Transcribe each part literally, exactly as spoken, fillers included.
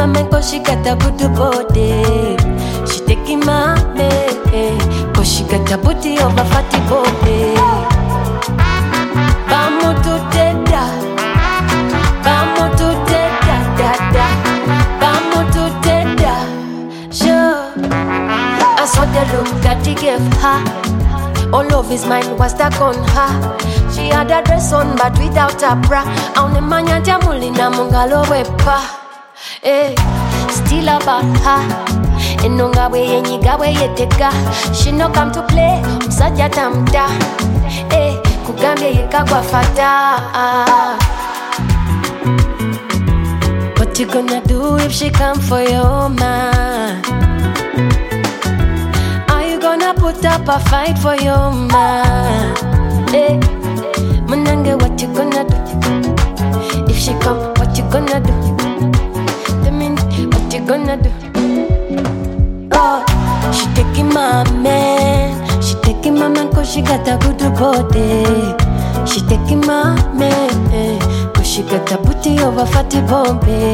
man cause she got a good body. She taking my man cause she got a booty over fatty body. Vamos to teda, vamos to teda, da da, vamos to teda. Sure, I saw the look that he gave her. All of his mind was stuck on her. She had a dress on but without a bra. Aune manya jamuli na mungalo wepa. Eh, still about her. Enonga we yenyiga we yeteka. She no come to play. Msaja tamta. Eh, kugambye yekagwa fata. What you gonna do if she come for your man? Gonna put up a fight for your man. Hey, Manange, what you gonna do? If she come, what you gonna do? The minute, what you gonna do? Oh, she taking my man. She taking my man cause she got a good body. She taking my man cause she got a booty over fatty Bombay.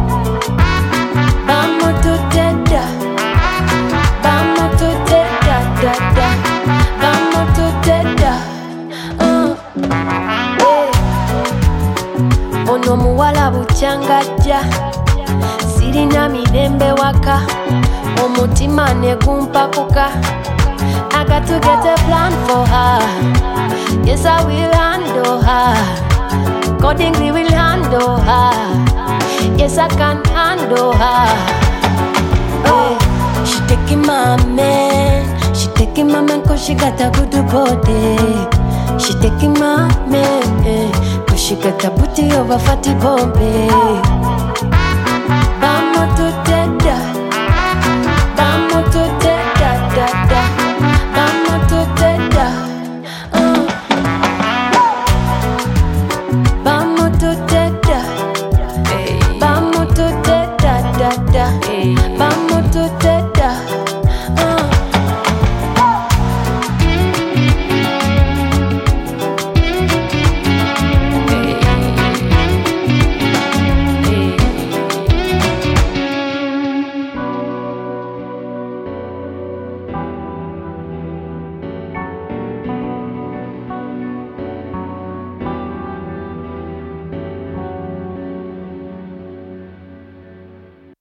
Vamos to teda, vamos to teda. Da, da. Vamos to teda. uh. Hey. Ono muwala buchangaja. Sirina mirembe waka. Omutima negumpakuka. I got to get a plan for her. Yes, I will handle her. Accordingly will handle her. Yes, I can handle her. Hey. She taking my man. She taking my man cause she got a good body. She taking my man cause she got a booty over fatty Bombay. Vamos to teda, vamos to teda, da da, vamos to teda. uh. Vamos to teda, vamos to teda, da da.